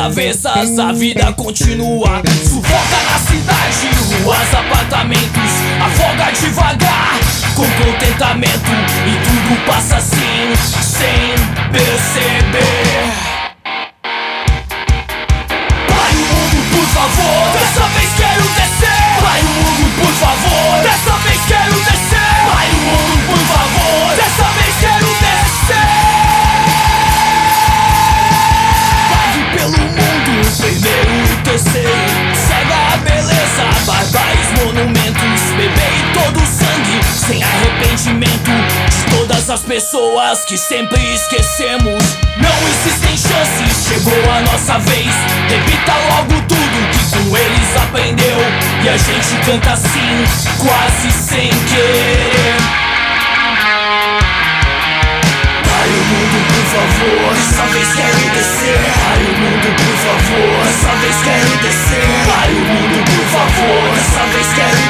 avessas, a vida continua. Sufoca na cidade, ruas, apartamentos. Afoga devagar, com contentamento. E tudo passa assim, sem perceber. Pare o mundo, por favor, dessa vez quero descer. Pare o mundo, por favor, dessa vez quero descer. Pare o mundo, por favor, dessa vez quero descer. Pelo mundo, primeiro e terceiro. Cega a beleza, barbáries, monumentos. Beber e todo o sangue, sem arrependimento. De todas as pessoas que sempre esquecemos. Não existem chances, chegou a nossa vez. Repita logo tudo que com eles aprendeu. E a gente canta assim, quase sem querer. Pare o mundo, por favor, dessa vez quero descer. Pare o mundo, por favor, dessa vez quero descer. Pare o mundo, por favor, dessa vez quero